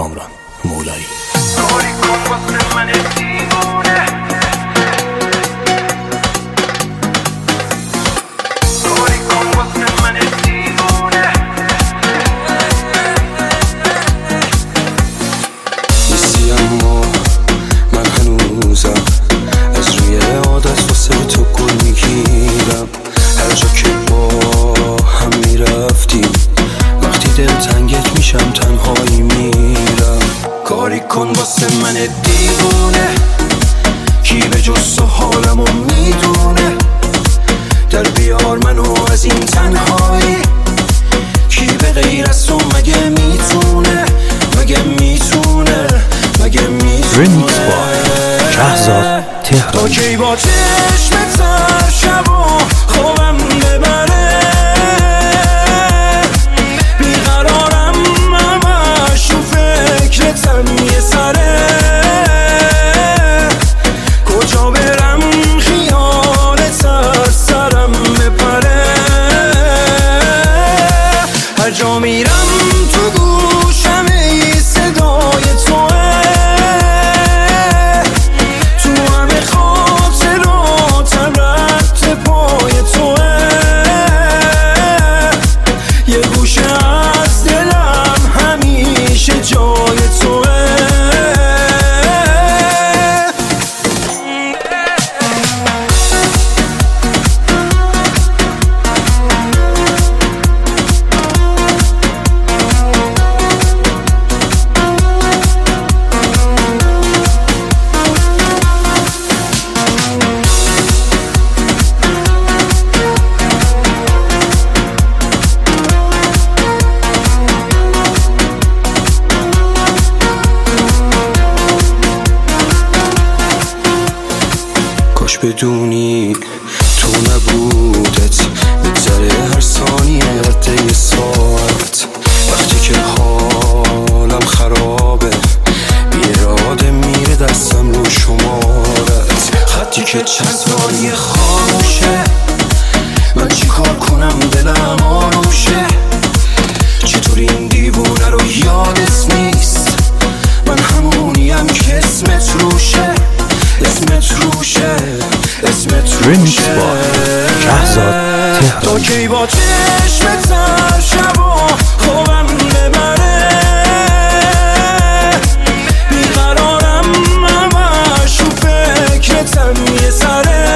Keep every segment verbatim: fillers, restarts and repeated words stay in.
کامران مولایی. کاری کن واسه من دیوونه، کاری کن واسه من دیوونه. نیستی اما من هنوزم از روی عادت واسه تو گل میگیرم. هر جا که با هم میرفتیم وقتی دل تنگت میشم تنهایی میرم. کاری کن واسه من دیوونه، کی به جز تو حالمو میدونه. در بیار منو از این تنهایی، کی به غیر از تو مگه میتونه، مگه میتونه، مگه میتونه. ریمیکس با شهزاد تهرانی. تا کی با چشمت هر شبا خوابم ببره، بیقرارم همش تو فکرتم یه سره. کجا برم خیالت از سرم بپره، هر جا میرم تو گوشم ای صدای توه. تو همه خاطراتم رد پای توه، یه گوشه از دلم همیشه جای توه. کاش بدونی تو نبودت بگذره هر ثانیه قد یه ساعت. وقتی که حالم خرابه بی اراده میره دستم رو شمارت. خطی که چند ثانیه خاموشه، من چی کار کنم دلم آروشه. چطور این دیوونه رو یادت نیست، من همونیم که اسمت روشه، اسمت روشه، اسمت ریمیکس روشه. با شهزاد تهرانی. تا کی با چشمت هر شبا خوابم ببره، بیقرارم همش تو فکرتم یه سره.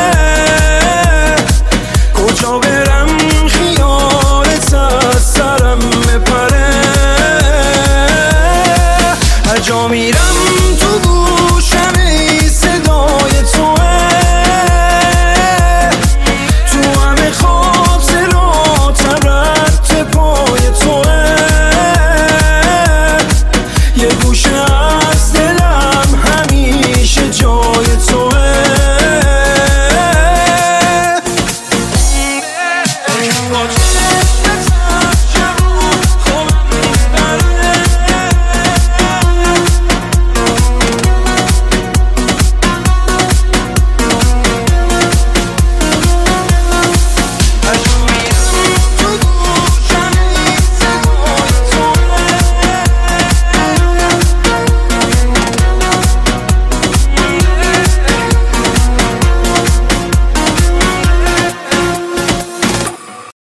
کجا برم خیالت از سرم بپره، هر جا میرم